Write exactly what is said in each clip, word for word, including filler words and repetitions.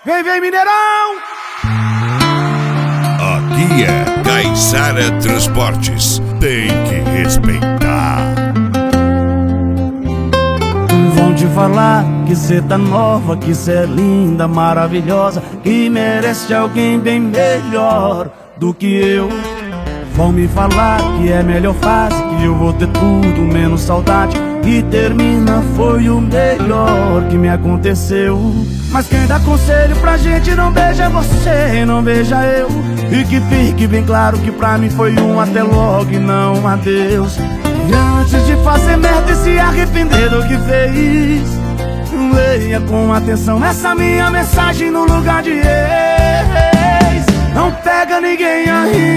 Vem, vem, Mineirão! Aqui é Caiçara Transportes, tem que respeitar. Vão te falar que cê tá nova, que cê é linda, maravilhosa, que merece alguém bem melhor do que eu. Vão me falar que é melhor fase, que eu vou ter tudo menos saudade, e termina foi o melhor que me aconteceu. Mas quem dá conselho pra gente não beija você, não beija eu. E que fique bem claro que pra mim foi um até logo e não um adeus. E antes de fazer merda e se arrepender do que fez, leia com atenção essa minha mensagem no lugar de ex. Não pega ninguém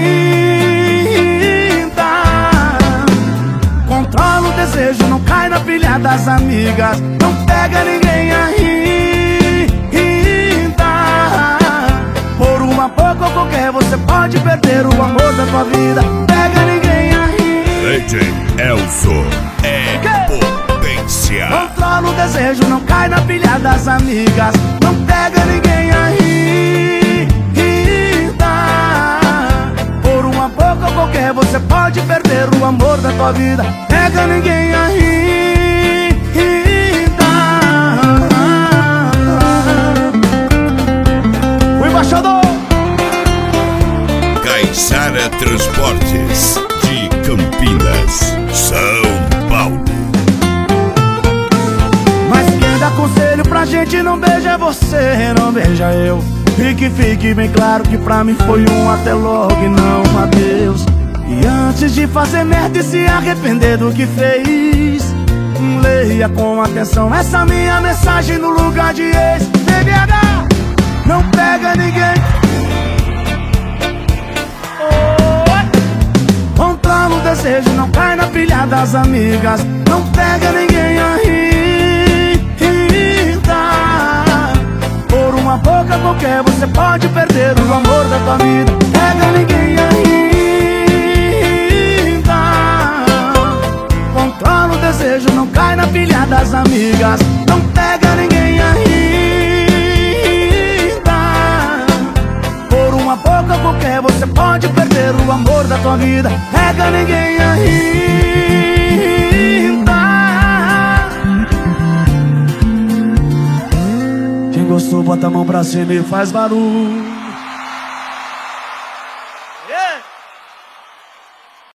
ainda, controla o desejo, não cai na pilha das amigas. Não pega ninguém ainda, por uma pouco ou qualquer você pode perder o amor da tua vida. Pega ninguém ainda. D J Elzo é potência. Controla o desejo, não cai na pilha das amigas. Não pega ninguém ainda, por uma pouco ou qualquer você pode perder o amor da tua vida. Pega ninguém ainda. O embaixador Caiçara Transportes de Campinas, São Paulo. Mas quem dá conselho pra gente não beija você, não beija eu. E que fique bem claro que pra mim foi um até logo e não um adeus. E antes de fazer merda e se arrepender do que fez, leia com atenção essa minha mensagem no lugar de ex. B B H, não pega ninguém. Controla o desejo, não cai na pilha das amigas. Não pega ninguém ainda, por uma boca qualquer você pode perder o amor da tua vida. Pega ninguém ainda, controla o desejo, não cai na pilha das amigas. Não pega ninguém ainda, por uma boca qualquer você pode perder o amor da tua vida. Pega ninguém ainda. Quem gostou bota a mão pra cima e faz barulho.